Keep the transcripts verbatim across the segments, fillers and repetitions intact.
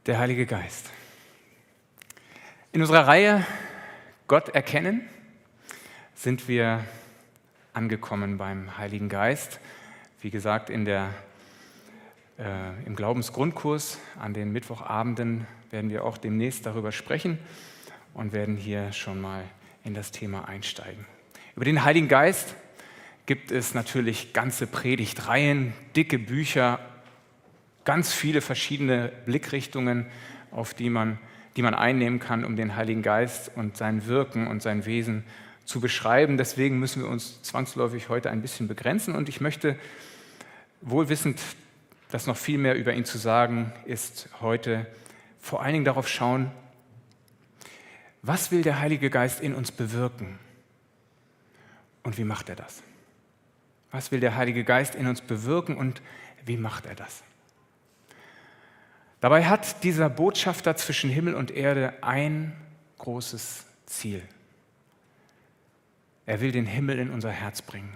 Der Heilige Geist. In unserer Reihe Gott erkennen sind wir angekommen beim Heiligen Geist. Wie gesagt, in der, äh, im Glaubensgrundkurs an den Mittwochabenden werden wir auch demnächst darüber sprechen und werden hier schon mal in das Thema einsteigen. Über den Heiligen Geist gibt es natürlich ganze Predigtreihen, dicke Bücher, ganz viele verschiedene Blickrichtungen, auf die man, die man einnehmen kann, um den Heiligen Geist und sein Wirken und sein Wesen zu beschreiben. Deswegen müssen wir uns zwangsläufig heute ein bisschen begrenzen und ich möchte, wohl wissend, dass noch viel mehr über ihn zu sagen ist, heute vor allen Dingen darauf schauen, was will der Heilige Geist in uns bewirken und wie macht er das? Was will der Heilige Geist in uns bewirken und wie macht er das? Dabei hat dieser Botschafter zwischen Himmel und Erde ein großes Ziel. Er will den Himmel in unser Herz bringen.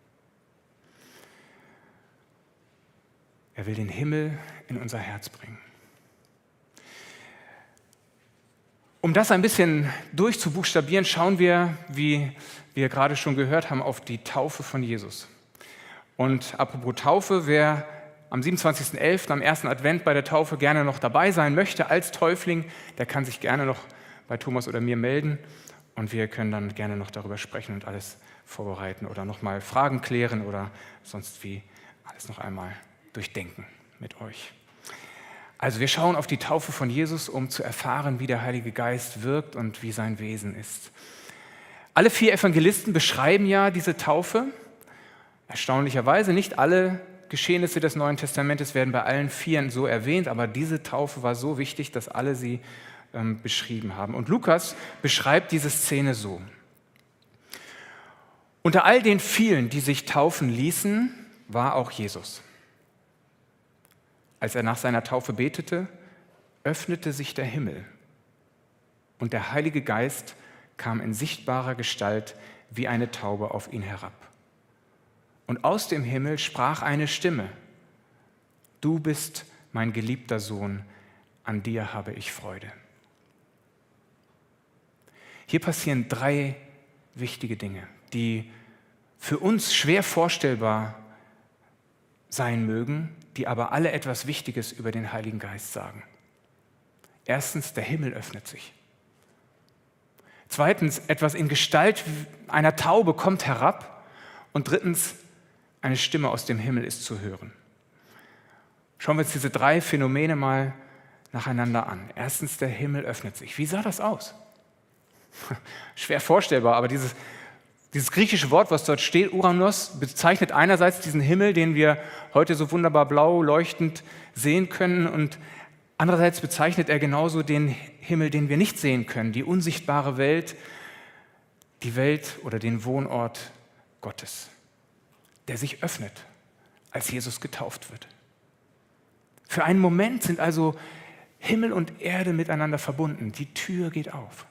Er will den Himmel in unser Herz bringen. Um das ein bisschen durchzubuchstabieren, schauen wir, wie wir gerade schon gehört haben, auf die Taufe von Jesus. Und apropos Taufe, wer am siebenundzwanzigsten elften am ersten Advent bei der Taufe gerne noch dabei sein möchte als Täufling, der kann sich gerne noch bei Thomas oder mir melden und wir können dann gerne noch darüber sprechen und alles vorbereiten oder nochmal Fragen klären oder sonst wie alles noch einmal durchdenken mit euch. Also wir schauen auf die Taufe von Jesus, um zu erfahren, wie der Heilige Geist wirkt und wie sein Wesen ist. Alle vier Evangelisten beschreiben ja diese Taufe. Erstaunlicherweise nicht alle Geschehnisse des Neuen Testamentes werden bei allen Vieren so erwähnt, aber diese Taufe war so wichtig, dass alle sie ähm, beschrieben haben. Und Lukas beschreibt diese Szene so. Unter all den vielen, die sich taufen ließen, war auch Jesus. Als er nach seiner Taufe betete, öffnete sich der Himmel und der Heilige Geist kam in sichtbarer Gestalt wie eine Taube auf ihn herab. Und aus dem Himmel sprach eine Stimme: Du bist mein geliebter Sohn, an dir habe ich Freude. Hier passieren drei wichtige Dinge, die für uns schwer vorstellbar sein mögen, die aber alle etwas Wichtiges über den Heiligen Geist sagen. Erstens, der Himmel öffnet sich. Zweitens, etwas in Gestalt einer Taube kommt herab. Und drittens, eine Stimme aus dem Himmel ist zu hören. Schauen wir uns diese drei Phänomene mal nacheinander an. Erstens, der Himmel öffnet sich. Wie sah das aus? Schwer vorstellbar, aber dieses, dieses griechische Wort, was dort steht, Uranos, bezeichnet einerseits diesen Himmel, den wir heute so wunderbar blau leuchtend sehen können, und andererseits bezeichnet er genauso den Himmel, den wir nicht sehen können, die unsichtbare Welt, die Welt oder den Wohnort Gottes, der sich öffnet, als Jesus getauft wird. Für einen Moment sind also Himmel und Erde miteinander verbunden. Die Tür geht auf.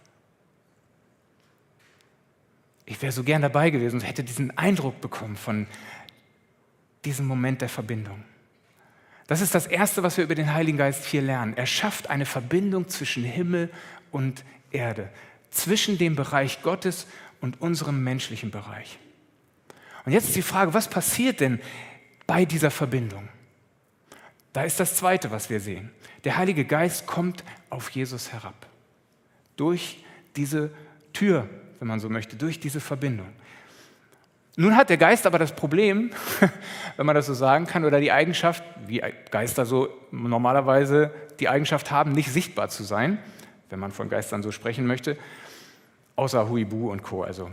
Ich wäre so gern dabei gewesen und hätte diesen Eindruck bekommen von diesem Moment der Verbindung. Das ist das Erste, was wir über den Heiligen Geist hier lernen. Er schafft eine Verbindung zwischen Himmel und Erde, zwischen dem Bereich Gottes und unserem menschlichen Bereich. Und jetzt ist die Frage, was passiert denn bei dieser Verbindung? Da ist das Zweite, was wir sehen. Der Heilige Geist kommt auf Jesus herab. Durch diese Tür, wenn man so möchte, durch diese Verbindung. Nun hat der Geist aber das Problem, wenn man das so sagen kann, oder die Eigenschaft, wie Geister so normalerweise die Eigenschaft haben, nicht sichtbar zu sein, wenn man von Geistern so sprechen möchte, außer Huibu und Co. Also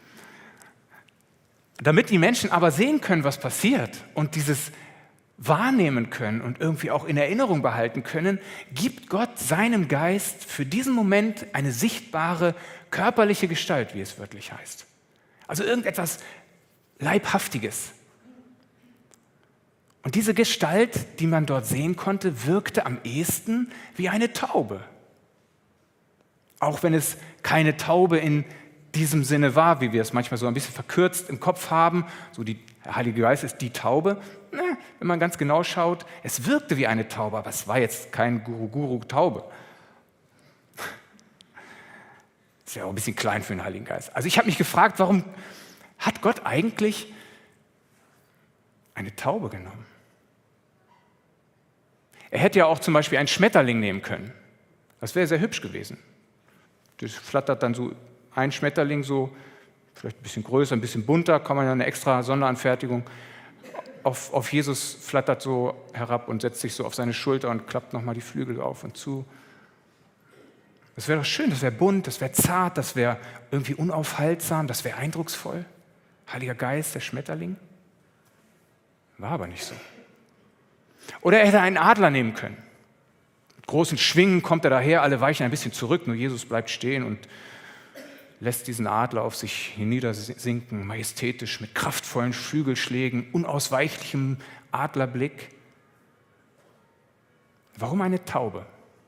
damit die Menschen aber sehen können, was passiert und dieses wahrnehmen können und irgendwie auch in Erinnerung behalten können, gibt Gott seinem Geist für diesen Moment eine sichtbare körperliche Gestalt, wie es wörtlich heißt. Also irgendetwas Leibhaftiges. Und diese Gestalt, die man dort sehen konnte, wirkte am ehesten wie eine Taube. Auch wenn es keine Taube in diesem Sinne war, wie wir es manchmal so ein bisschen verkürzt im Kopf haben, so die, der Heilige Geist ist die Taube. na, wenn man ganz genau schaut, es wirkte wie eine Taube, aber es war jetzt kein Guru-Guru-Taube. Das wäre auch ein bisschen klein für den Heiligen Geist. Also ich habe mich gefragt, warum hat Gott eigentlich eine Taube genommen? Er hätte ja auch zum Beispiel einen Schmetterling nehmen können. Das wäre sehr hübsch gewesen. Das flattert dann so ein Schmetterling so, vielleicht ein bisschen größer, ein bisschen bunter, kann man ja eine extra Sonderanfertigung. Auf, auf Jesus flattert so herab und setzt sich so auf seine Schulter und klappt nochmal die Flügel auf und zu. Das wäre doch schön, das wäre bunt, das wäre zart, das wäre irgendwie unaufhaltsam, das wäre eindrucksvoll. Heiliger Geist, der Schmetterling. War aber nicht so. Oder er hätte einen Adler nehmen können. Mit großen Schwingen kommt er daher, alle weichen ein bisschen zurück, nur Jesus bleibt stehen und lässt diesen Adler auf sich hinniedersinken, majestätisch, mit kraftvollen Flügelschlägen, unausweichlichem Adlerblick. Warum eine Taube?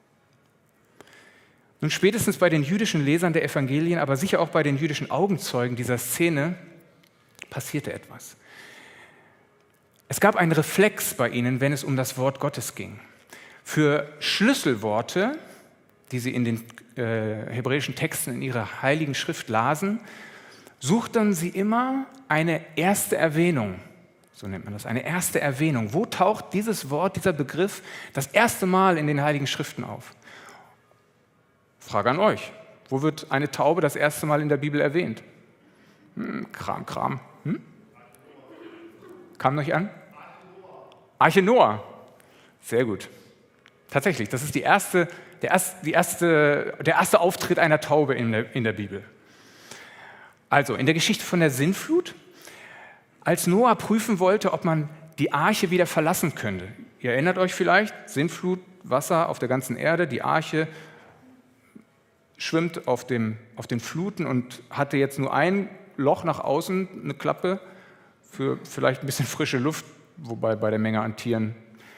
Nun, spätestens bei den jüdischen Lesern der Evangelien, aber sicher auch bei den jüdischen Augenzeugen dieser Szene, passierte etwas. Es gab einen Reflex bei ihnen, wenn es um das Wort Gottes ging. Für Schlüsselworte, die sie in den äh, hebräischen Texten in ihrer heiligen Schrift lasen, suchten sie immer eine erste Erwähnung. So nennt man das, eine erste Erwähnung. Wo taucht dieses Wort, dieser Begriff das erste Mal in den heiligen Schriften auf? Frage an euch. Wo wird eine Taube das erste Mal in der Bibel erwähnt? Hm, Kram, Kram. Hm? Kam noch an? Arche Noah. Sehr gut. Tatsächlich, das ist die erste, der, erste, die erste, der erste Auftritt einer Taube in der, in der Bibel. Also in der Geschichte von der Sintflut, als Noah prüfen wollte, ob man die Arche wieder verlassen könnte. Ihr erinnert euch vielleicht, Sintflut, Wasser auf der ganzen Erde, die Arche schwimmt auf, dem, auf den Fluten und hatte jetzt nur ein Loch nach außen, eine Klappe, für vielleicht ein bisschen frische Luft, wobei bei der Menge an Tieren,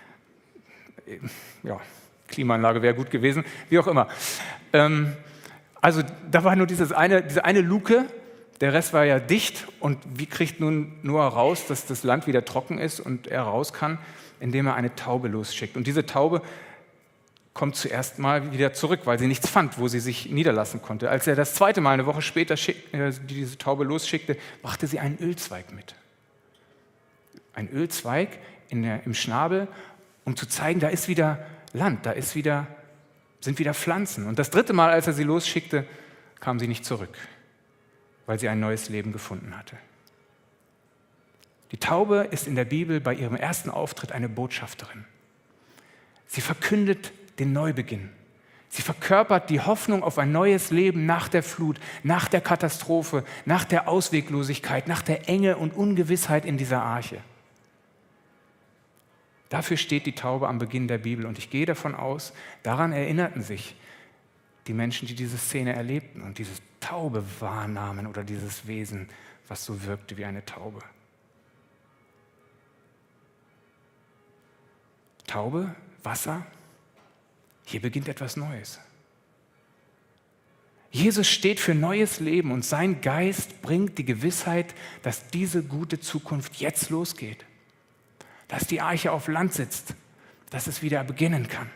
ja, Klimaanlage wäre gut gewesen, wie auch immer. Ähm, also da war nur dieses eine, diese eine Luke, der Rest war ja dicht und wie kriegt nun Noah raus, dass das Land wieder trocken ist und er raus kann, indem er eine Taube losschickt. Und diese Taube kommt zuerst mal wieder zurück, weil sie nichts fand, wo sie sich niederlassen konnte. Als er das zweite Mal, eine Woche später, schick, äh, diese Taube losschickte, brachte sie einen Ölzweig mit. Ein Ölzweig in der, im Schnabel, um zu zeigen, da ist wieder Land, da ist wieder, sind wieder Pflanzen. Und das dritte Mal, als er sie losschickte, kam sie nicht zurück, weil sie ein neues Leben gefunden hatte. Die Taube ist in der Bibel bei ihrem ersten Auftritt eine Botschafterin. Sie verkündet den Neubeginn. Sie verkörpert die Hoffnung auf ein neues Leben nach der Flut, nach der Katastrophe, nach der Ausweglosigkeit, nach der Enge und Ungewissheit in dieser Arche. Dafür steht die Taube am Beginn der Bibel und ich gehe davon aus, daran erinnerten sich die Menschen, die diese Szene erlebten und diese Taube wahrnahmen oder dieses Wesen, was so wirkte wie eine Taube. Taube, Wasser, hier beginnt etwas Neues. Jesus steht für neues Leben und sein Geist bringt die Gewissheit, dass diese gute Zukunft jetzt losgeht. Dass die Arche auf Land sitzt, dass es wieder beginnen kann.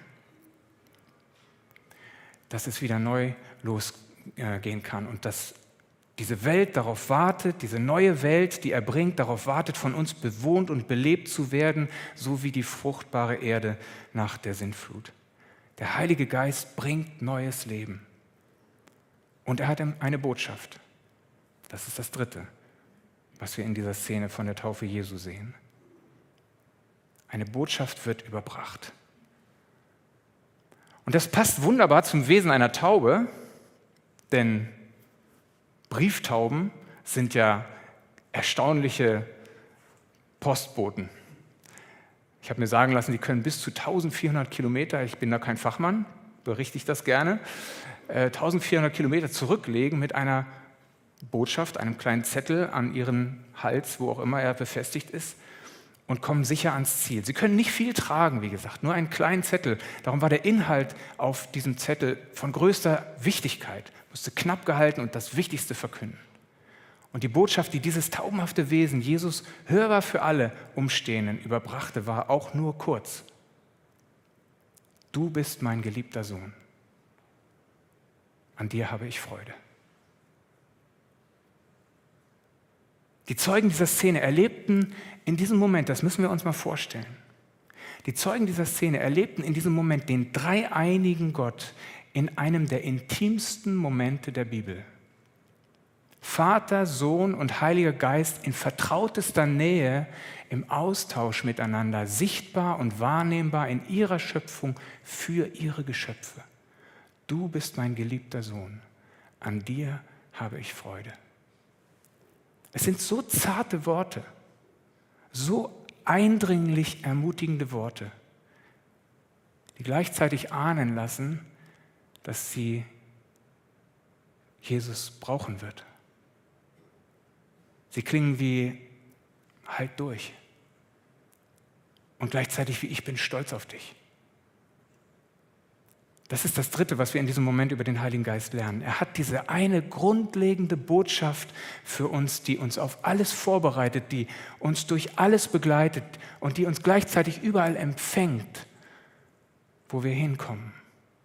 Dass es wieder neu losgehen kann und dass diese Welt darauf wartet, diese neue Welt, die er bringt, darauf wartet, von uns bewohnt und belebt zu werden, so wie die fruchtbare Erde nach der Sintflut. Der Heilige Geist bringt neues Leben. Und er hat eine Botschaft. Das ist das Dritte, was wir in dieser Szene von der Taufe Jesu sehen. Eine Botschaft wird überbracht. Und das passt wunderbar zum Wesen einer Taube, denn Brieftauben sind ja erstaunliche Postboten. Ich habe mir sagen lassen, die können bis zu eintausendvierhundert Kilometer, ich bin da kein Fachmann, berichte ich das gerne, äh, eintausendvierhundert Kilometer zurücklegen mit einer Botschaft, einem kleinen Zettel an ihren Hals, wo auch immer er befestigt ist, und kommen sicher ans Ziel. Sie können nicht viel tragen, wie gesagt, nur einen kleinen Zettel. Darum war der Inhalt auf diesem Zettel von größter Wichtigkeit, musste knapp gehalten und das Wichtigste verkünden. Und die Botschaft, die dieses taubenhafte Wesen, Jesus, hörbar für alle Umstehenden, überbrachte, war auch nur kurz. Du bist mein geliebter Sohn. An dir habe ich Freude. Die Zeugen dieser Szene erlebten in diesem Moment, das müssen wir uns mal vorstellen, die Zeugen dieser Szene erlebten in diesem Moment den dreieinigen Gott in einem der intimsten Momente der Bibel. Vater, Sohn und Heiliger Geist in vertrautester Nähe, im Austausch miteinander, sichtbar und wahrnehmbar in ihrer Schöpfung für ihre Geschöpfe. Du bist mein geliebter Sohn, an dir habe ich Freude. Es sind so zarte Worte, so eindringlich ermutigende Worte, die gleichzeitig ahnen lassen, dass sie Jesus brauchen wird. Sie klingen wie halt durch und gleichzeitig wie ich bin stolz auf dich. Das ist das Dritte, was wir in diesem Moment über den Heiligen Geist lernen. Er hat diese eine grundlegende Botschaft für uns, die uns auf alles vorbereitet, die uns durch alles begleitet und die uns gleichzeitig überall empfängt, wo wir hinkommen.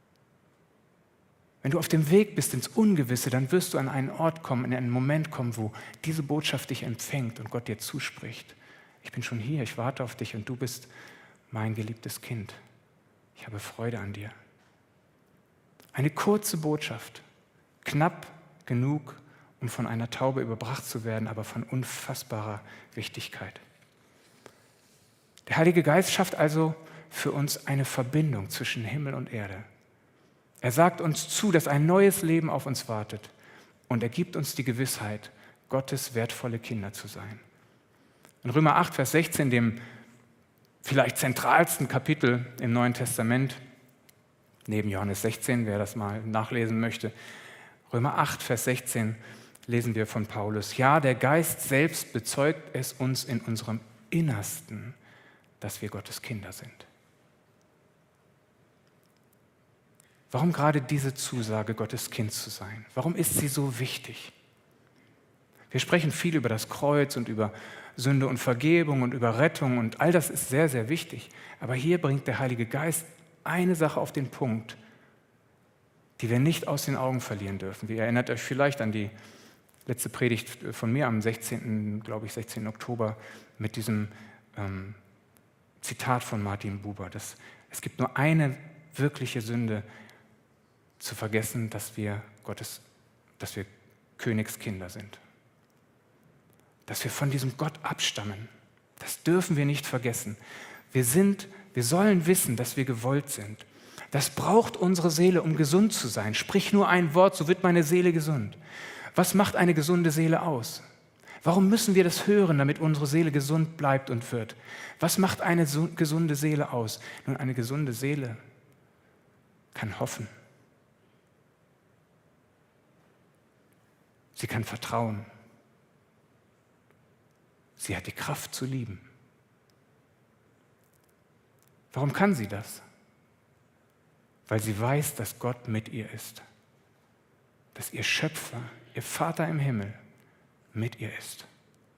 Wenn du auf dem Weg bist ins Ungewisse, dann wirst du an einen Ort kommen, in einen Moment kommen, wo diese Botschaft dich empfängt und Gott dir zuspricht. Ich bin schon hier, ich warte auf dich und du bist mein geliebtes Kind. Ich habe Freude an dir. Eine kurze Botschaft, knapp genug, um von einer Taube überbracht zu werden, aber von unfassbarer Wichtigkeit. Der Heilige Geist schafft also für uns eine Verbindung zwischen Himmel und Erde. Er sagt uns zu, dass ein neues Leben auf uns wartet und er gibt uns die Gewissheit, Gottes wertvolle Kinder zu sein. In Römer acht, Vers sechzehn, dem vielleicht zentralsten Kapitel im Neuen Testament, neben Johannes sechzehn, wer das mal nachlesen möchte, Römer acht, Vers sechzehn, lesen wir von Paulus: Ja, der Geist selbst bezeugt es uns in unserem Innersten, dass wir Gottes Kinder sind. Warum gerade diese Zusage, Gottes Kind zu sein? Warum ist sie so wichtig? Wir sprechen viel über das Kreuz und über Sünde und Vergebung und über Rettung und all das ist sehr, sehr wichtig. Aber hier bringt der Heilige Geist eine Sache auf den Punkt, die wir nicht aus den Augen verlieren dürfen. Ihr erinnert euch vielleicht an die letzte Predigt von mir am sechzehnten, glaube ich, sechzehnten Oktober mit diesem ähm, Zitat von Martin Buber. Das, es gibt nur eine wirkliche Sünde, zu vergessen, dass wir Gottes, dass wir Königskinder sind. Dass wir von diesem Gott abstammen. Das dürfen wir nicht vergessen. Wir sind, wir sollen wissen, dass wir gewollt sind. Das braucht unsere Seele, um gesund zu sein. Sprich nur ein Wort, so wird meine Seele gesund. Was macht eine gesunde Seele aus? Warum müssen wir das hören, damit unsere Seele gesund bleibt und wird? Was macht eine gesunde Seele aus? Nun, eine gesunde Seele kann hoffen. Sie kann vertrauen. Sie hat die Kraft zu lieben. Warum kann sie das? Weil sie weiß, dass Gott mit ihr ist. Dass ihr Schöpfer, ihr Vater im Himmel mit ihr ist.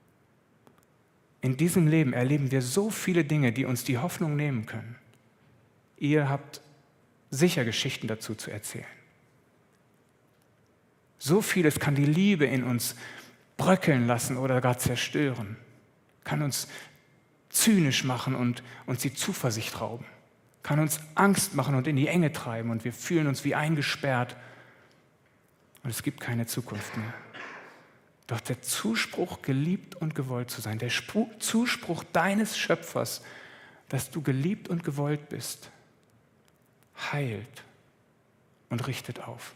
In diesem Leben erleben wir so viele Dinge, die uns die Hoffnung nehmen können. Ihr habt sicher Geschichten dazu zu erzählen. So vieles kann die Liebe in uns bröckeln lassen oder gar zerstören, kann uns zynisch machen und uns die Zuversicht rauben, kann uns Angst machen und in die Enge treiben und wir fühlen uns wie eingesperrt und es gibt keine Zukunft mehr. Doch der Zuspruch, geliebt und gewollt zu sein, der Spruch, Zuspruch deines Schöpfers, dass du geliebt und gewollt bist, heilt und richtet auf.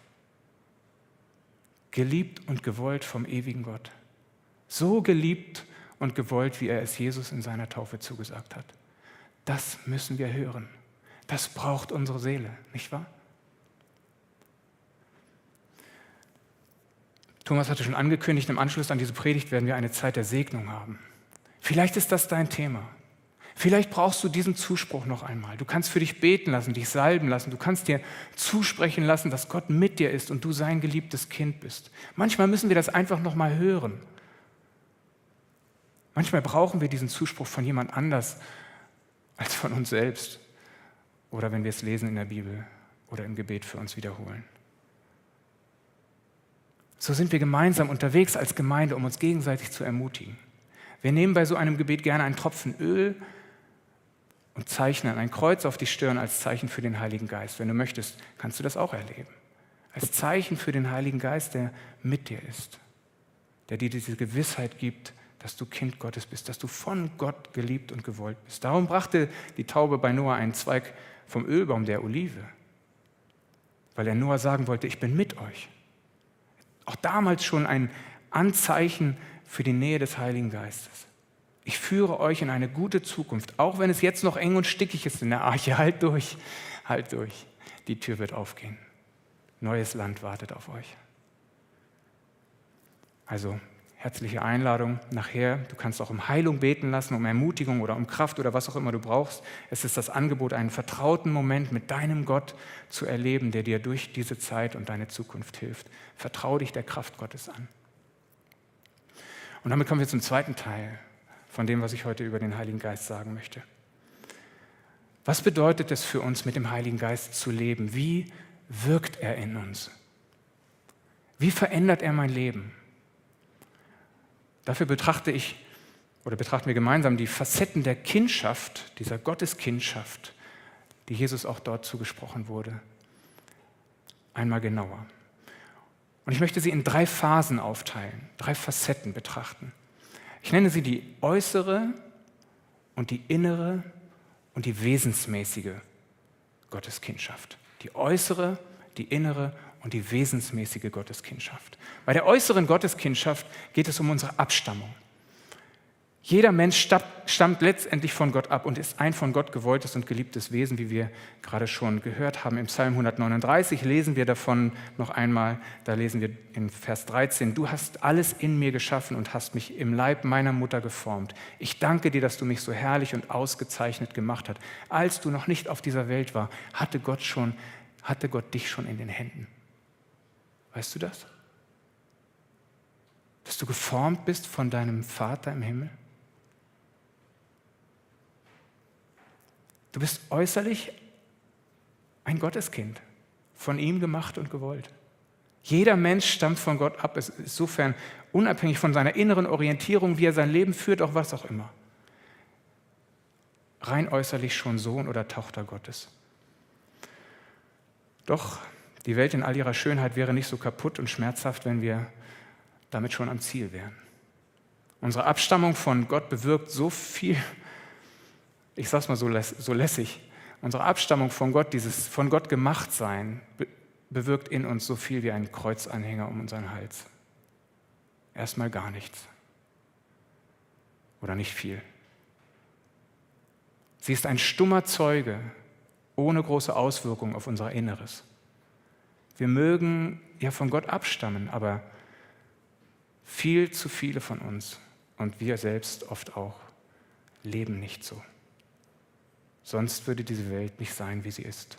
Geliebt und gewollt vom ewigen Gott. So geliebt und gewollt, wie er es Jesus in seiner Taufe zugesagt hat. Das müssen wir hören. Das braucht unsere Seele, nicht wahr? Thomas hatte schon angekündigt, im Anschluss an diese Predigt werden wir eine Zeit der Segnung haben. Vielleicht ist das dein Thema. Vielleicht brauchst du diesen Zuspruch noch einmal. Du kannst für dich beten lassen, dich salben lassen. Du kannst dir zusprechen lassen, dass Gott mit dir ist und du sein geliebtes Kind bist. Manchmal müssen wir das einfach noch mal hören Manchmal brauchen wir diesen Zuspruch von jemand anders als von uns selbst oder wenn wir es lesen in der Bibel oder im Gebet für uns wiederholen. So sind wir gemeinsam unterwegs als Gemeinde, um uns gegenseitig zu ermutigen. Wir nehmen bei so einem Gebet gerne einen Tropfen Öl und zeichnen ein Kreuz auf die Stirn als Zeichen für den Heiligen Geist. Wenn du möchtest, kannst du das auch erleben. Als Zeichen für den Heiligen Geist, der mit dir ist, der dir diese Gewissheit gibt, dass du Kind Gottes bist, dass du von Gott geliebt und gewollt bist. Darum brachte die Taube bei Noah einen Zweig vom Ölbaum der Olive, weil er Noah sagen wollte, ich bin mit euch. Auch damals schon ein Anzeichen für die Nähe des Heiligen Geistes. Ich führe euch in eine gute Zukunft, auch wenn es jetzt noch eng und stickig ist in der Arche. Halt durch, halt durch. Die Tür wird aufgehen. Neues Land wartet auf euch. Also, herzliche Einladung nachher. Du kannst auch um Heilung beten lassen, um Ermutigung oder um Kraft oder was auch immer du brauchst. Es ist das Angebot, einen vertrauten Moment mit deinem Gott zu erleben, der dir durch diese Zeit und deine Zukunft hilft. Vertrau dich der Kraft Gottes an. Und damit kommen wir zum zweiten Teil von dem, was ich heute über den Heiligen Geist sagen möchte. Was bedeutet es für uns, mit dem Heiligen Geist zu leben? Wie wirkt er in uns? Wie verändert er mein Leben? Dafür betrachte ich oder betrachten wir gemeinsam die Facetten der Kindschaft, dieser Gotteskindschaft, die Jesus auch dort zugesprochen wurde, einmal genauer. Und ich möchte sie in drei Phasen aufteilen, drei Facetten betrachten. Ich nenne sie die äußere und die innere und die wesensmäßige Gotteskindschaft. Die äußere, die innere und die wesensmäßige Gotteskindschaft. Bei der äußeren Gotteskindschaft geht es um unsere Abstammung. Jeder Mensch stammt letztendlich von Gott ab und ist ein von Gott gewolltes und geliebtes Wesen, wie wir gerade schon gehört haben. Im Psalm hundertneununddreißig lesen wir davon noch einmal, da lesen wir in Vers dreizehn, du hast alles in mir geschaffen und hast mich im Leib meiner Mutter geformt. Ich danke dir, dass du mich so herrlich und ausgezeichnet gemacht hast. Als du noch nicht auf dieser Welt war, hatte Gott schon, hatte Gott dich schon in den Händen. Weißt du das? Dass du geformt bist von deinem Vater im Himmel? Du bist äußerlich ein Gotteskind, von ihm gemacht und gewollt. Jeder Mensch stammt von Gott ab, ist insofern unabhängig von seiner inneren Orientierung, wie er sein Leben führt, auch was auch immer. Rein äußerlich schon Sohn oder Tochter Gottes. Doch die Welt in all ihrer Schönheit wäre nicht so kaputt und schmerzhaft, wenn wir damit schon am Ziel wären. Unsere Abstammung von Gott bewirkt so viel, ich sage es mal so, läss, so lässig, unsere Abstammung von Gott, dieses von Gott gemacht sein, be, bewirkt in uns so viel wie ein Kreuzanhänger um unseren Hals. Erstmal gar nichts. Oder nicht viel. Sie ist ein stummer Zeuge, ohne große Auswirkungen auf unser Inneres. Wir mögen ja von Gott abstammen, aber viel zu viele von uns und wir selbst oft auch leben nicht so. Sonst würde diese Welt nicht sein, wie sie ist.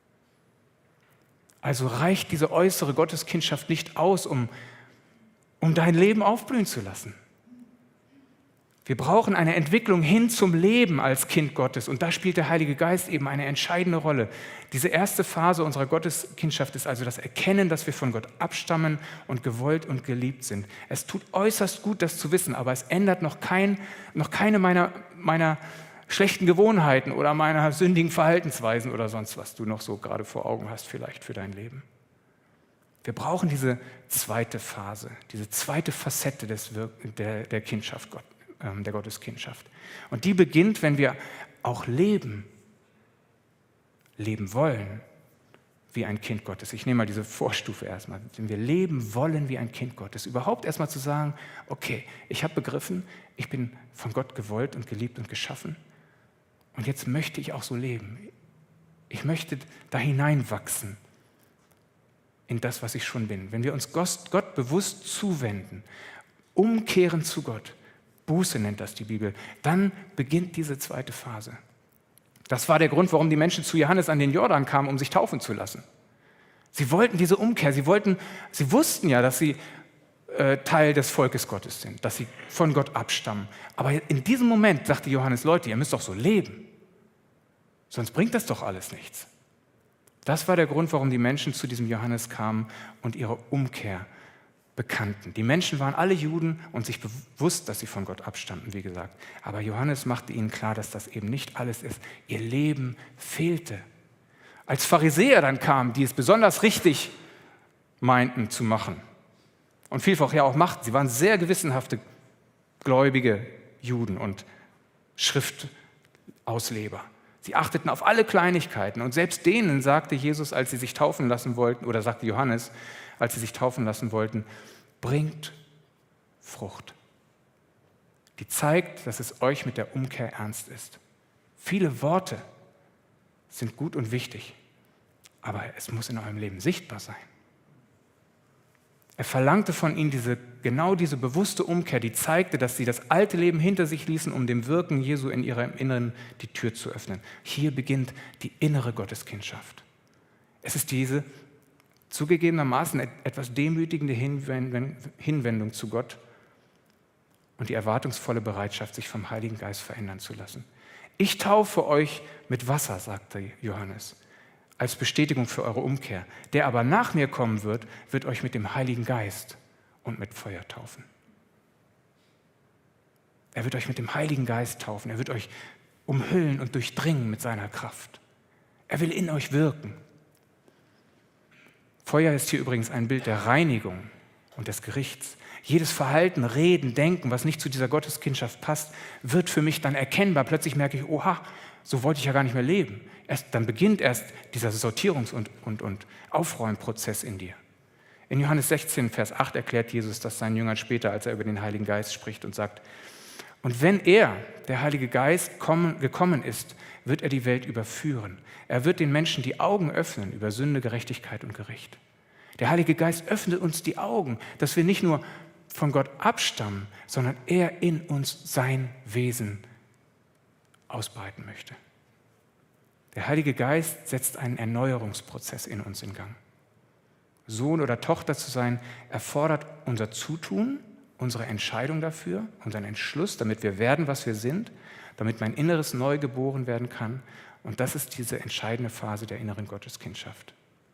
Also reicht diese äußere Gotteskindschaft nicht aus, um, um dein Leben aufblühen zu lassen. Wir brauchen eine Entwicklung hin zum Leben als Kind Gottes und da spielt der Heilige Geist eben eine entscheidende Rolle. Diese erste Phase unserer Gotteskindschaft ist also das Erkennen, dass wir von Gott abstammen und gewollt und geliebt sind. Es tut äußerst gut, das zu wissen, aber es ändert noch, kein, noch keine meiner, meiner schlechten Gewohnheiten oder meiner sündigen Verhaltensweisen oder sonst was du noch so gerade vor Augen hast vielleicht für dein Leben. Wir brauchen diese zweite Phase, diese zweite Facette des Wir- der, der Kindschaft Gott. der Gotteskindschaft. Und die beginnt, wenn wir auch leben, leben wollen wie ein Kind Gottes. Ich nehme mal diese Vorstufe erstmal. Wenn wir leben wollen wie ein Kind Gottes, überhaupt erstmal zu sagen, okay, ich habe begriffen, ich bin von Gott gewollt und geliebt und geschaffen und jetzt möchte ich auch so leben. Ich möchte da hineinwachsen in das, was ich schon bin. Wenn wir uns Gott bewusst zuwenden, umkehren zu Gott, Buße nennt das die Bibel, dann beginnt diese zweite Phase. Das war der Grund, warum die Menschen zu Johannes an den Jordan kamen, um sich taufen zu lassen. Sie wollten diese Umkehr, sie wollten, sie wussten ja, dass sie äh, Teil des Volkes Gottes sind, dass sie von Gott abstammen. Aber in diesem Moment sagte Johannes, Leute, ihr müsst doch so leben. Sonst bringt das doch alles nichts. Das war der Grund, warum die Menschen zu diesem Johannes kamen und ihre Umkehr bekannten. Die Menschen waren alle Juden und sich bewusst, dass sie von Gott abstammten, wie gesagt. Aber Johannes machte ihnen klar, dass das eben nicht alles ist. Ihr Leben fehlte. Als Pharisäer dann kamen, die es besonders richtig meinten zu machen und vielfach ja auch machten, sie waren sehr gewissenhafte, gläubige Juden und Schriftausleger. Sie achteten auf alle Kleinigkeiten und selbst denen sagte Jesus, als sie sich taufen lassen wollten, oder sagte Johannes, als sie sich taufen lassen wollten, bringt Frucht, die zeigt, dass es euch mit der Umkehr ernst ist. Viele Worte sind gut und wichtig, aber es muss in eurem Leben sichtbar sein. Er verlangte von ihnen diese, genau diese bewusste Umkehr, die zeigte, dass sie das alte Leben hinter sich ließen, um dem Wirken Jesu in ihrem Inneren die Tür zu öffnen. Hier beginnt die innere Gotteskindschaft. Es ist diese zugegebenermaßen etwas demütigende Hinwendung zu Gott und die erwartungsvolle Bereitschaft, sich vom Heiligen Geist verändern zu lassen. Ich taufe euch mit Wasser, sagte Johannes, als Bestätigung für eure Umkehr. Der aber nach mir kommen wird, wird euch mit dem Heiligen Geist und mit Feuer taufen. Er wird euch mit dem Heiligen Geist taufen. Er wird euch umhüllen und durchdringen mit seiner Kraft. Er will in euch wirken. Feuer ist hier übrigens ein Bild der Reinigung und des Gerichts. Jedes Verhalten, Reden, Denken, was nicht zu dieser Gotteskindschaft passt, wird für mich dann erkennbar. Plötzlich merke ich, oha, so wollte ich ja gar nicht mehr leben. Erst, dann beginnt erst dieser Sortierungs- und, und, und Aufräumprozess in dir. In Johannes sechzehn, Vers acht erklärt Jesus das seinen Jüngern später, als er über den Heiligen Geist spricht und sagt, und wenn er, der Heilige Geist, kommen, gekommen ist, wird er die Welt überführen. Er wird den Menschen die Augen öffnen über Sünde, Gerechtigkeit und Gericht. Der Heilige Geist öffnet uns die Augen, dass wir nicht nur von Gott abstammen, sondern er in uns sein Wesen ausbreiten möchte. Der Heilige Geist setzt einen Erneuerungsprozess in uns in Gang. Sohn oder Tochter zu sein, erfordert unser Zutun, unsere Entscheidung dafür, unseren Entschluss, damit wir werden, was wir sind, damit mein Inneres neu geboren werden kann. Und das ist diese entscheidende Phase der inneren Gotteskindschaft.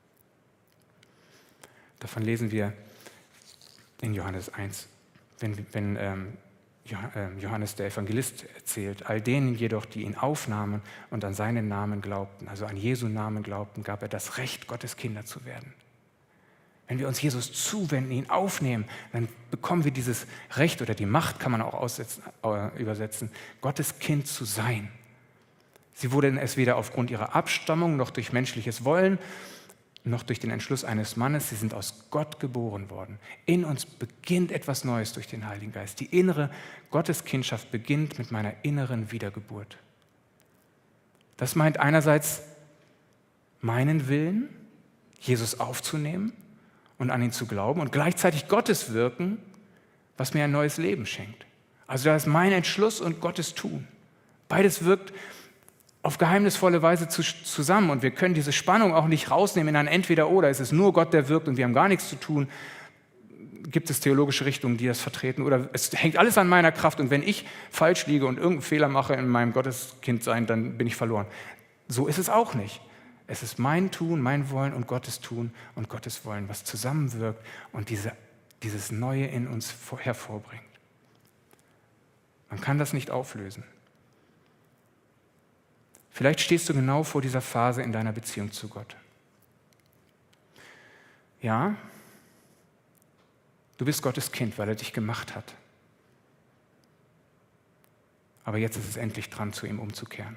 Davon lesen wir in Johannes eins, wenn, wenn ähm, Johannes der Evangelist erzählt, all denen jedoch, die ihn aufnahmen und an seinen Namen glaubten, also an Jesu Namen glaubten, gab er das Recht, Gottes Kinder zu werden. Wenn wir uns Jesus zuwenden, ihn aufnehmen, dann bekommen wir dieses Recht oder die Macht, kann man auch aussetzen, äh, übersetzen, Gottes Kind zu sein. Sie wurden es weder aufgrund ihrer Abstammung noch durch menschliches Wollen, noch durch den Entschluss eines Mannes, sie sind aus Gott geboren worden. In uns beginnt etwas Neues durch den Heiligen Geist. Die innere Gotteskindschaft beginnt mit meiner inneren Wiedergeburt. Das meint einerseits meinen Willen, Jesus aufzunehmen und an ihn zu glauben und gleichzeitig Gottes Wirken, was mir ein neues Leben schenkt. Also da ist mein Entschluss und Gottes Tun. Beides wirkt auf geheimnisvolle Weise zu, zusammen und wir können diese Spannung auch nicht rausnehmen in ein Entweder-Oder. Es ist nur Gott, der wirkt und wir haben gar nichts zu tun. Gibt es theologische Richtungen, die das vertreten oder es hängt alles an meiner Kraft und wenn ich falsch liege und irgendeinen Fehler mache in meinem Gotteskindsein, dann bin ich verloren. So ist es auch nicht. Es ist mein Tun, mein Wollen und Gottes Tun und Gottes Wollen, was zusammenwirkt und diese, dieses Neue in uns hervorbringt. Man kann das nicht auflösen. Vielleicht stehst du genau vor dieser Phase in deiner Beziehung zu Gott. Ja, du bist Gottes Kind, weil er dich gemacht hat. Aber jetzt ist es endlich dran, zu ihm umzukehren.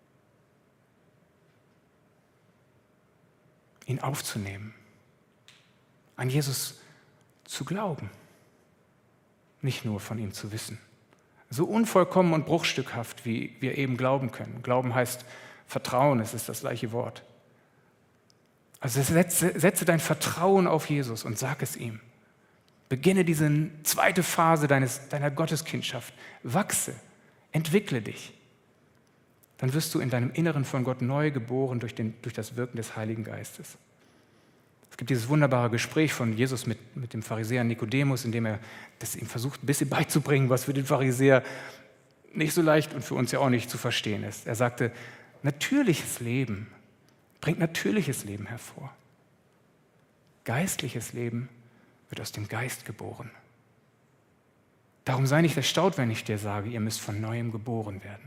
Ihn aufzunehmen. An Jesus zu glauben. Nicht nur von ihm zu wissen. So unvollkommen und bruchstückhaft, wie wir eben glauben können. Glauben heißt Vertrauen, es ist das gleiche Wort. Also setze, setze dein Vertrauen auf Jesus und sag es ihm. Beginne diese zweite Phase deines, deiner Gotteskindschaft. Wachse, entwickle dich. Dann wirst du in deinem Inneren von Gott neu geboren durch, den, durch das Wirken des Heiligen Geistes. Es gibt dieses wunderbare Gespräch von Jesus mit, mit dem Pharisäer Nikodemus, in dem er das ihm versucht, ein bisschen beizubringen, was für den Pharisäer nicht so leicht und für uns ja auch nicht zu verstehen ist. Er sagte, natürliches Leben bringt natürliches Leben hervor. Geistliches Leben wird aus dem Geist geboren. Darum sei nicht erstaunt, wenn ich dir sage, ihr müsst von Neuem geboren werden.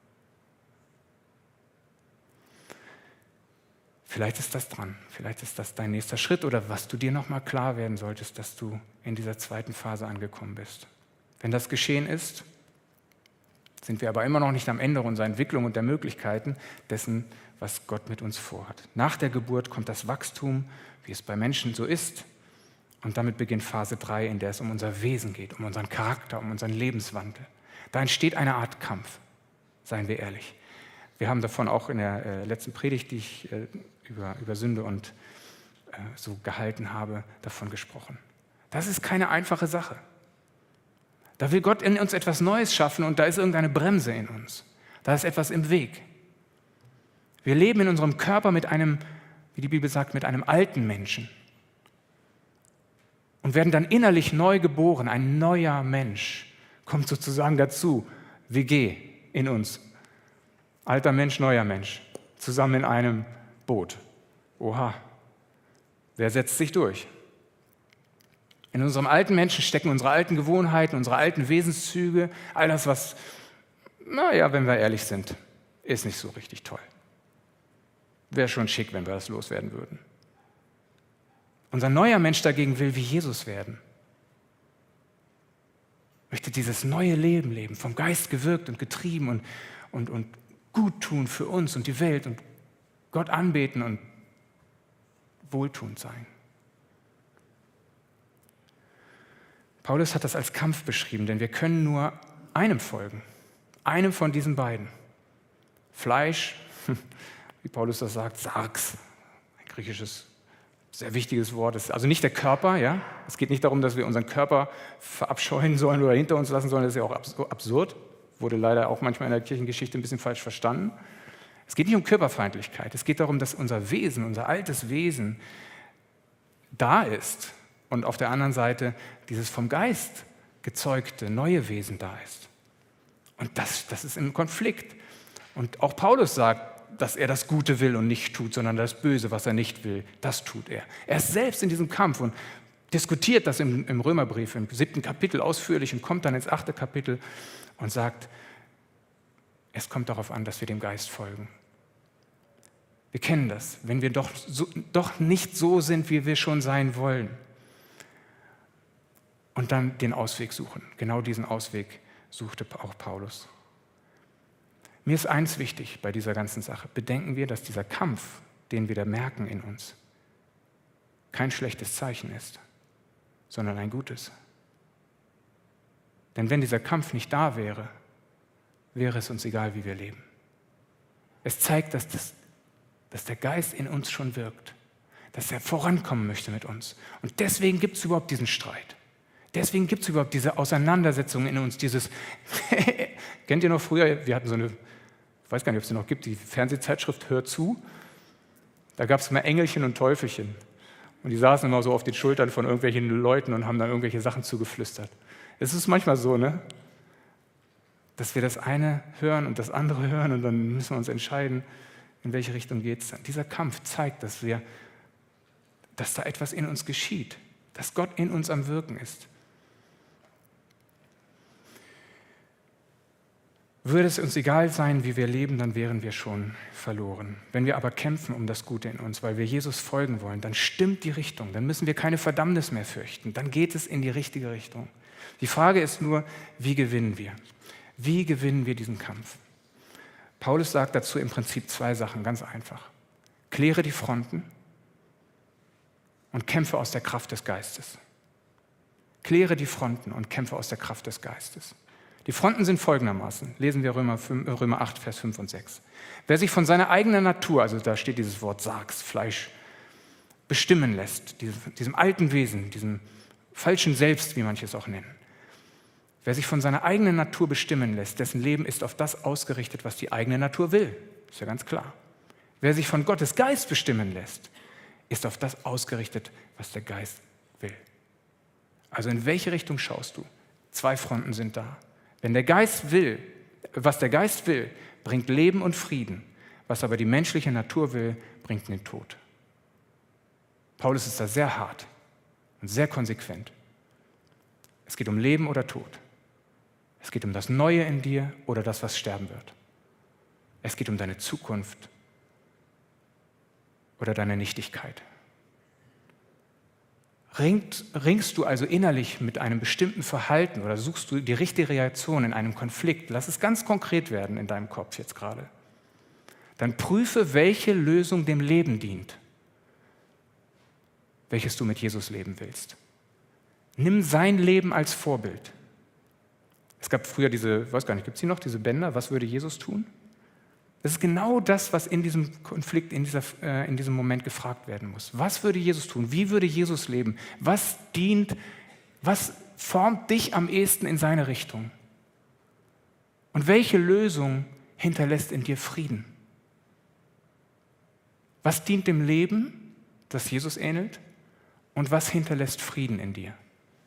Vielleicht ist das dran, vielleicht ist das dein nächster Schritt oder was du dir nochmal klar werden solltest, dass du in dieser zweiten Phase angekommen bist. Wenn das geschehen ist, sind wir aber immer noch nicht am Ende unserer Entwicklung und der Möglichkeiten dessen, was Gott mit uns vorhat. Nach der Geburt kommt das Wachstum, wie es bei Menschen so ist. Und damit beginnt Phase drei, in der es um unser Wesen geht, um unseren Charakter, um unseren Lebenswandel. Da entsteht eine Art Kampf, seien wir ehrlich. Wir haben davon auch in der äh, letzten Predigt, die ich äh, über, über Sünde und äh, so gehalten habe, davon gesprochen. Das ist keine einfache Sache. Da will Gott in uns etwas Neues schaffen und da ist irgendeine Bremse in uns. Da ist etwas im Weg. Wir leben in unserem Körper mit einem, wie die Bibel sagt, mit einem alten Menschen und werden dann innerlich neu geboren. Ein neuer Mensch kommt sozusagen dazu. W G in uns. Alter Mensch, neuer Mensch. Zusammen in einem Boot. Oha. Wer setzt sich durch? In unserem alten Menschen stecken unsere alten Gewohnheiten, unsere alten Wesenszüge, all das, was, naja, wenn wir ehrlich sind, ist nicht so richtig toll. Wäre schon schick, wenn wir das loswerden würden. Unser neuer Mensch dagegen will wie Jesus werden. Möchte dieses neue Leben leben, vom Geist gewirkt und getrieben und, und, und gut tun für uns und die Welt und Gott anbeten und wohltuend sein. Paulus hat das als Kampf beschrieben, denn wir können nur einem folgen, einem von diesen beiden. Fleisch, wie Paulus das sagt, Sarx, ein griechisches, sehr wichtiges Wort. Das ist also nicht der Körper, ja. Es geht nicht darum, dass wir unseren Körper verabscheuen sollen oder hinter uns lassen sollen, das ist ja auch absurd. Wurde leider auch manchmal in der Kirchengeschichte ein bisschen falsch verstanden. Es geht nicht um Körperfeindlichkeit, es geht darum, dass unser Wesen, unser altes Wesen da ist und auf der anderen Seite dieses vom Geist gezeugte neue Wesen da ist. Und das, das ist im Konflikt. Und auch Paulus sagt, dass er das Gute will und nicht tut, sondern das Böse, was er nicht will, das tut er. Er ist selbst in diesem Kampf und diskutiert das im, im Römerbrief, im siebten Kapitel ausführlich und kommt dann ins achte Kapitel und sagt, es kommt darauf an, dass wir dem Geist folgen. Wir kennen das, wenn wir doch, so, doch nicht so sind, wie wir schon sein wollen. Und dann den Ausweg suchen. Genau diesen Ausweg suchte auch Paulus. Mir ist eins wichtig bei dieser ganzen Sache. Bedenken wir, dass dieser Kampf, den wir da merken in uns, kein schlechtes Zeichen ist, sondern ein gutes. Denn wenn dieser Kampf nicht da wäre, wäre es uns egal, wie wir leben. Es zeigt, dass, das, dass der Geist in uns schon wirkt, dass er vorankommen möchte mit uns. Und deswegen gibt es überhaupt diesen Streit. Deswegen gibt es überhaupt diese Auseinandersetzung in uns, dieses, kennt ihr noch früher, wir hatten so eine, ich weiß gar nicht, ob es sie noch gibt, die Fernsehzeitschrift Hör zu. Da gab es immer Engelchen und Teufelchen. Und die saßen immer so auf den Schultern von irgendwelchen Leuten und haben dann irgendwelche Sachen zugeflüstert. Es ist manchmal so, ne? Dass wir das eine hören und das andere hören und dann müssen wir uns entscheiden, in welche Richtung geht es dann. Dieser Kampf zeigt, dass, wir, dass da etwas in uns geschieht, dass Gott in uns am Wirken ist. Würde es uns egal sein, wie wir leben, dann wären wir schon verloren. Wenn wir aber kämpfen um das Gute in uns, weil wir Jesus folgen wollen, dann stimmt die Richtung, dann müssen wir keine Verdammnis mehr fürchten, dann geht es in die richtige Richtung. Die Frage ist nur, wie gewinnen wir? Wie gewinnen wir diesen Kampf? Paulus sagt dazu im Prinzip zwei Sachen, ganz einfach. Kläre die Fronten und kämpfe aus der Kraft des Geistes. Kläre die Fronten und kämpfe aus der Kraft des Geistes. Die Fronten sind folgendermaßen, lesen wir Römer, fünf, Römer acht, Vers fünf und sechs. Wer sich von seiner eigenen Natur, also da steht dieses Wort Sarx, Fleisch, bestimmen lässt, diesem, diesem alten Wesen, diesem falschen Selbst, wie manche es auch nennen. Wer sich von seiner eigenen Natur bestimmen lässt, dessen Leben ist auf das ausgerichtet, was die eigene Natur will. Ist ja ganz klar. Wer sich von Gottes Geist bestimmen lässt, ist auf das ausgerichtet, was der Geist will. Also in welche Richtung schaust du? Zwei Fronten sind da. Wenn der Geist will, was der Geist will, bringt Leben und Frieden. Was aber die menschliche Natur will, bringt den Tod. Paulus ist da sehr hart und sehr konsequent. Es geht um Leben oder Tod. Es geht um das Neue in dir oder das, was sterben wird. Es geht um deine Zukunft oder deine Nichtigkeit. Ringst, ringst du also innerlich mit einem bestimmten Verhalten oder suchst du die richtige Reaktion in einem Konflikt, lass es ganz konkret werden in deinem Kopf jetzt gerade, dann prüfe, welche Lösung dem Leben dient, welches du mit Jesus leben willst. Nimm sein Leben als Vorbild. Es gab früher diese, ich weiß gar nicht, gibt es die noch, diese Bänder, was würde Jesus tun? Das ist genau das, was in diesem Konflikt, in, dieser, äh, in diesem Moment gefragt werden muss. Was würde Jesus tun? Wie würde Jesus leben? Was dient, was formt dich am ehesten in seine Richtung? Und welche Lösung hinterlässt in dir Frieden? Was dient dem Leben, das Jesus ähnelt? Und was hinterlässt Frieden in dir?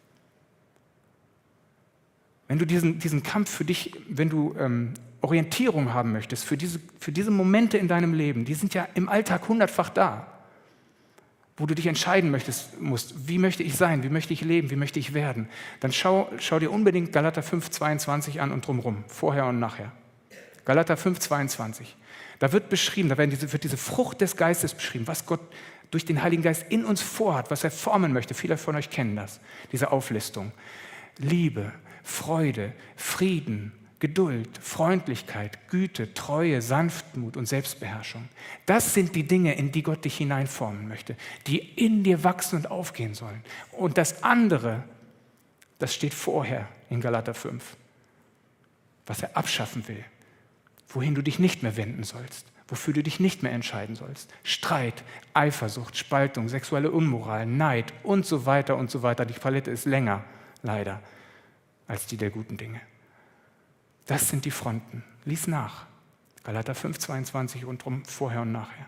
Wenn du diesen, diesen Kampf für dich, wenn du ähm, Orientierung haben möchtest, für diese, für diese Momente in deinem Leben, die sind ja im Alltag hundertfach da, wo du dich entscheiden möchtest, musst, wie möchte ich sein, wie möchte ich leben, wie möchte ich werden, dann schau, schau dir unbedingt Galater fünf, zweiundzwanzig an und drumherum, vorher und nachher. Galater fünf, zweiundzwanzig. Da wird beschrieben, da werden diese, wird diese Frucht des Geistes beschrieben, was Gott durch den Heiligen Geist in uns vorhat, was er formen möchte. Viele von euch kennen das, diese Auflistung. Liebe, Freude, Frieden, Geduld, Freundlichkeit, Güte, Treue, Sanftmut und Selbstbeherrschung. Das sind die Dinge, in die Gott dich hineinformen möchte, die in dir wachsen und aufgehen sollen. Und das andere, das steht vorher in Galater fünf, was er abschaffen will, wohin du dich nicht mehr wenden sollst, wofür du dich nicht mehr entscheiden sollst. Streit, Eifersucht, Spaltung, sexuelle Unmoral, Neid und so weiter und so weiter. Die Palette ist länger, leider, als die der guten Dinge. Das sind die Fronten. Lies nach. Galater fünf, zweiundzwanzig und drum vorher und nachher.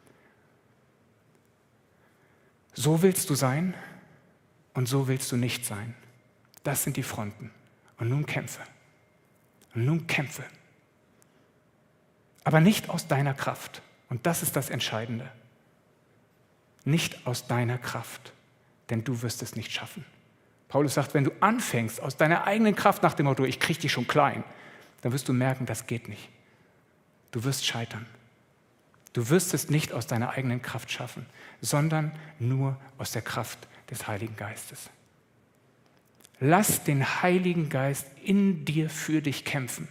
So willst du sein und so willst du nicht sein. Das sind die Fronten. Und nun kämpfe. Und nun kämpfe. Aber nicht aus deiner Kraft. Und das ist das Entscheidende. Nicht aus deiner Kraft, denn du wirst es nicht schaffen. Paulus sagt, wenn du anfängst aus deiner eigenen Kraft nach dem Motto, ich kriege dich schon klein, dann wirst du merken, das geht nicht. Du wirst scheitern. Du wirst es nicht aus deiner eigenen Kraft schaffen, sondern nur aus der Kraft des Heiligen Geistes. Lass den Heiligen Geist in dir für dich kämpfen.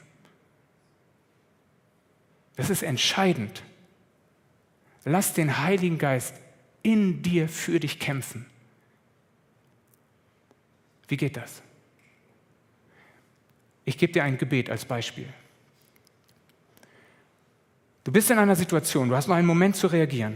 Das ist entscheidend. Lass den Heiligen Geist in dir für dich kämpfen. Wie geht das? Ich gebe dir ein Gebet als Beispiel. Du bist in einer Situation, du hast noch einen Moment zu reagieren.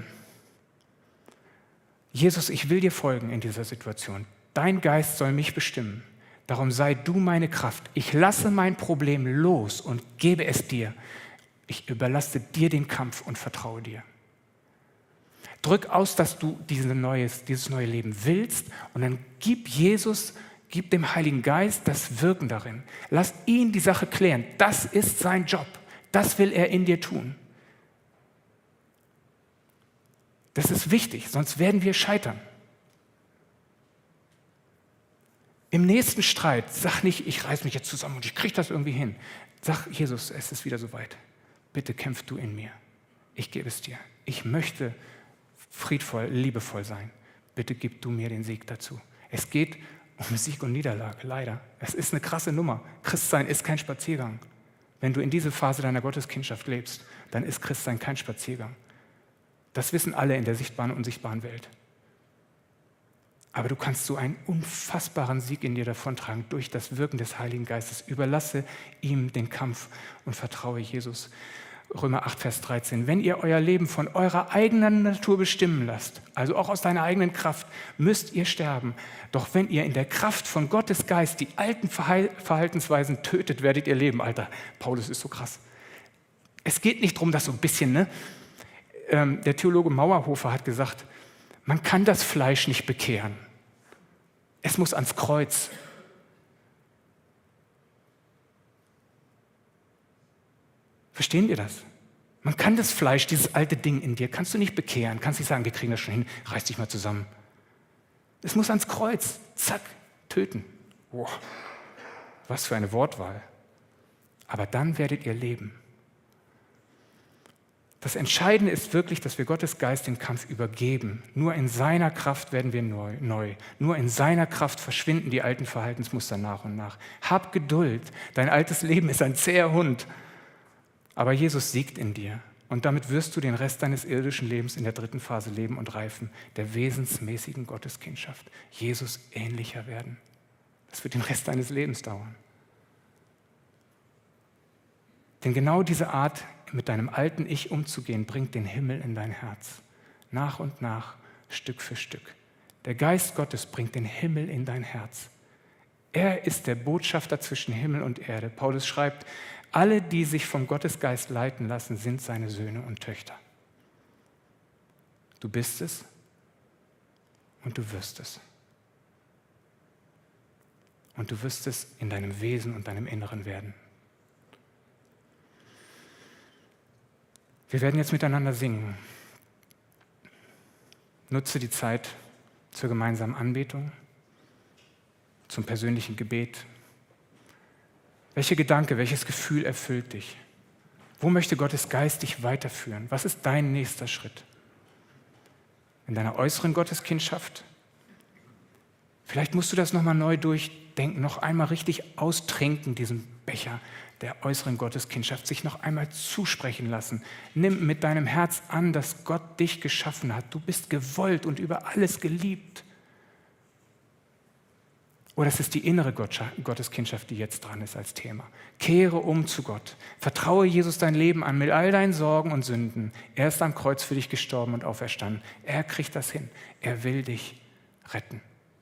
Jesus, ich will dir folgen in dieser Situation. Dein Geist soll mich bestimmen. Darum sei du meine Kraft. Ich lasse mein Problem los und gebe es dir. Ich überlasse dir den Kampf und vertraue dir. Drück aus, dass du dieses, neues, dieses neue Leben willst und dann gib Jesus, gib dem Heiligen Geist das Wirken darin. Lass ihn die Sache klären. Das ist sein Job. Das will er in dir tun. Das ist wichtig, sonst werden wir scheitern. Im nächsten Streit sag nicht, ich reiß mich jetzt zusammen und ich kriege das irgendwie hin. Sag, Jesus, es ist wieder soweit. Bitte kämpf du in mir. Ich gebe es dir. Ich möchte friedvoll, liebevoll sein. Bitte gib du mir den Sieg dazu. Es geht um Sieg und Niederlage, leider. Es ist eine krasse Nummer. Christsein ist kein Spaziergang. Wenn du in diese Phase deiner Gotteskindschaft lebst, dann ist Christsein kein Spaziergang. Das wissen alle in der sichtbaren und unsichtbaren Welt. Aber du kannst so einen unfassbaren Sieg in dir davontragen durch das Wirken des Heiligen Geistes. Überlasse ihm den Kampf und vertraue Jesus. Römer acht, Vers dreizehn. Wenn ihr euer Leben von eurer eigenen Natur bestimmen lasst, also auch aus deiner eigenen Kraft, müsst ihr sterben. Doch wenn ihr in der Kraft von Gottes Geist die alten Verhaltensweisen tötet, werdet ihr leben. Alter, Paulus ist so krass. Es geht nicht darum, dass so ein bisschen, ne? Ähm, der Theologe Mauerhofer hat gesagt, Man kann das Fleisch nicht bekehren. Es muss ans Kreuz. Verstehen wir das? Man kann das Fleisch, dieses alte Ding in dir, kannst du nicht bekehren, kannst nicht sagen, wir kriegen das schon hin, reiß dich mal zusammen. Es muss ans Kreuz, zack, töten. Boah, was für eine Wortwahl. Aber dann werdet ihr leben. Das Entscheidende ist wirklich, dass wir Gottes Geist den Kampf übergeben. Nur in seiner Kraft werden wir neu, neu. Nur in seiner Kraft verschwinden die alten Verhaltensmuster nach und nach. Hab Geduld, dein altes Leben ist ein zäher Hund. Aber Jesus siegt in dir und damit wirst du den Rest deines irdischen Lebens in der dritten Phase leben und reifen, der wesensmäßigen Gotteskindschaft, Jesus ähnlicher werden. Das wird den Rest deines Lebens dauern. Denn genau diese Art, mit deinem alten Ich umzugehen, bringt den Himmel in dein Herz. Nach und nach, Stück für Stück. Der Geist Gottes bringt den Himmel in dein Herz. Er ist der Botschafter zwischen Himmel und Erde. Paulus schreibt, alle, die sich vom Gottesgeist leiten lassen, sind seine Söhne und Töchter. Du bist es und du wirst es. Und du wirst es in deinem Wesen und deinem Inneren werden. Wir werden jetzt miteinander singen. Nutze die Zeit zur gemeinsamen Anbetung, zum persönlichen Gebet. Welcher Gedanke, welches Gefühl erfüllt dich? Wo möchte Gottes Geist dich weiterführen? Was ist dein nächster Schritt? In deiner äußeren Gotteskindschaft? Vielleicht musst du das nochmal neu durchdenken, noch einmal richtig austrinken, diesen Becher der äußeren Gotteskindschaft, sich noch einmal zusprechen lassen. Nimm mit deinem Herz an, dass Gott dich geschaffen hat. Du bist gewollt und über alles geliebt. Oder es ist die innere Gotteskindschaft, die jetzt dran ist als Thema. Kehre um zu Gott. Vertraue Jesus dein Leben an mit all deinen Sorgen und Sünden. Er ist am Kreuz für dich gestorben und auferstanden. Er kriegt das hin. Er will dich retten.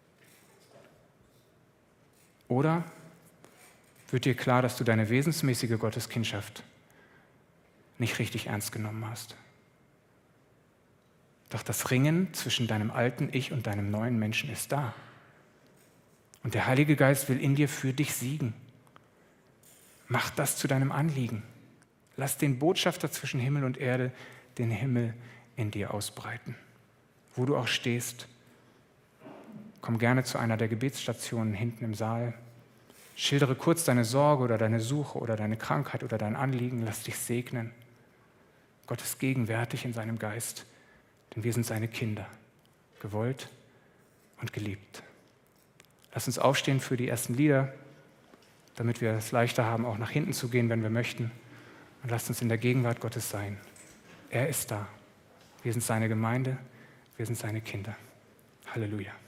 Oder wird dir klar, dass du deine wesensmäßige Gotteskindschaft nicht richtig ernst genommen hast? Doch das Ringen zwischen deinem alten Ich und deinem neuen Menschen ist da. Und der Heilige Geist will in dir für dich siegen. Mach das zu deinem Anliegen. Lass den Botschafter zwischen Himmel und Erde den Himmel in dir ausbreiten. Wo du auch stehst, komm gerne zu einer der Gebetsstationen hinten im Saal. Schildere kurz deine Sorge oder deine Suche oder deine Krankheit oder dein Anliegen. Lass dich segnen. Gott ist gegenwärtig in seinem Geist, denn wir sind seine Kinder, gewollt und geliebt. Lass uns aufstehen für die ersten Lieder, damit wir es leichter haben, auch nach hinten zu gehen, wenn wir möchten. Und lasst uns in der Gegenwart Gottes sein. Er ist da. Wir sind seine Gemeinde, wir sind seine Kinder. Halleluja.